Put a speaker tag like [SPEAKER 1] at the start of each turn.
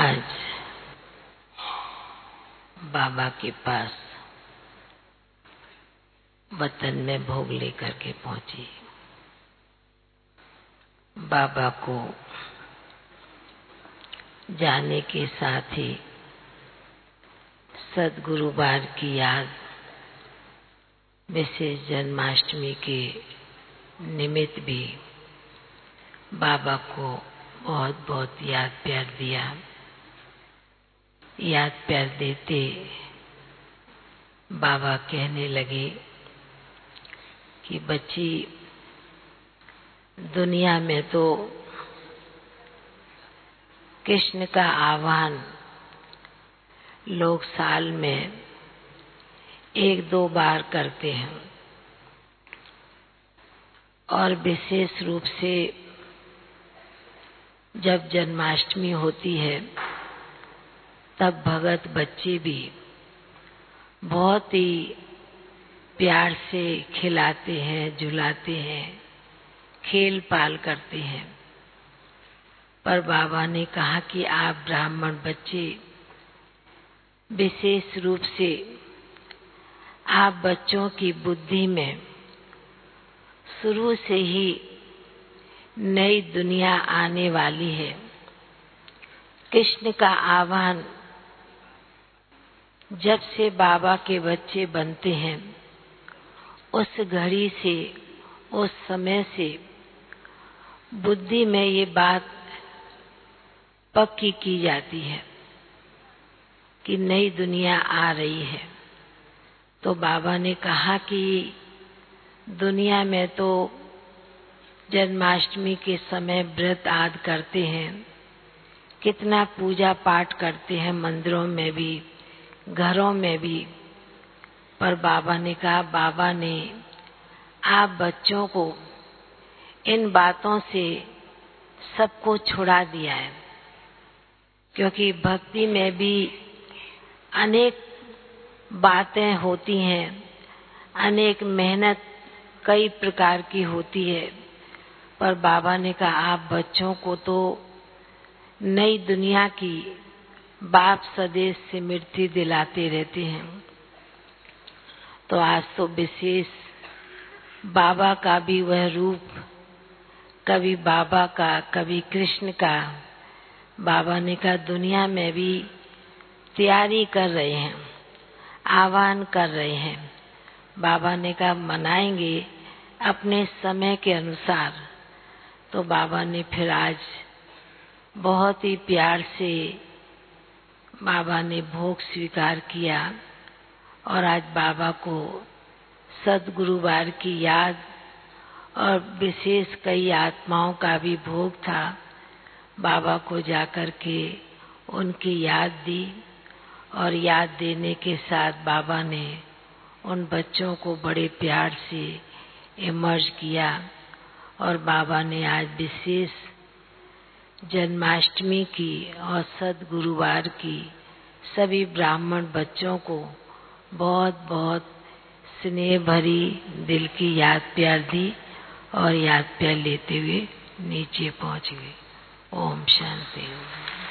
[SPEAKER 1] आज बाबा के पास वतन में भोग लेकर के पहुंची। बाबा को जाने के साथ ही सद्गुरुवार की याद, विशेष जन्माष्टमी के निमित्त भी बाबा को बहुत बहुत याद प्यार दिया। याद प्यार देते बाबा कहने लगे कि बच्ची, दुनिया में तो कृष्ण का आह्वान लोग साल में 1-2 बार करते हैं और विशेष रूप से जब जन्माष्टमी होती है तब भगत बच्चे भी बहुत ही प्यार से खिलाते हैं, झुलाते हैं, खेल पाल करते हैं। पर बाबा ने कहा कि आप ब्राह्मण बच्चे, विशेष रूप से आप बच्चों की बुद्धि में शुरू से ही नई दुनिया आने वाली है। कृष्ण का आह्वान जब से बाबा के बच्चे बनते हैं, उस घड़ी से, उस समय से बुद्धि में ये बात पक्की की जाती है कि नई दुनिया आ रही है। तो बाबा ने कहा कि दुनिया में तो जन्माष्टमी के समय व्रत आदि करते हैं, कितना पूजा पाठ करते हैं, मंदिरों में भी, घरों में भी। पर बाबा ने कहा, बाबा ने आप बच्चों को इन बातों से सबको छुड़ा दिया है, क्योंकि भक्ति में भी अनेक बातें होती हैं, अनेक मेहनत कई प्रकार की होती है। पर बाबा ने कहा, आप बच्चों को तो नई दुनिया की बाप सदेश से मृत्यु दिलाते रहते हैं। तो आज तो विशेष बाबा का भी वह रूप, कभी बाबा का, कभी कृष्ण का, बाबा ने कहा दुनिया में भी तैयारी कर रहे हैं, आह्वान कर रहे हैं। बाबा ने कहा मनाएंगे अपने समय के अनुसार। तो बाबा ने फिर आज बहुत ही प्यार से बाबा ने भोग स्वीकार किया और आज बाबा को सद्गुरुवार की याद और विशेष कई आत्माओं का भी भोग था। बाबा को जाकर के उनकी याद दी और याद देने के साथ बाबा ने उन बच्चों को बड़े प्यार से इमर्ज किया। और बाबा ने आज विशेष जन्माष्टमी की और सद्गुरुवार की सभी ब्राह्मण बच्चों को बहुत बहुत स्नेह भरी दिल की याद प्यार दी और याद प्यार लेते हुए नीचे पहुंच गए। ओम शांति।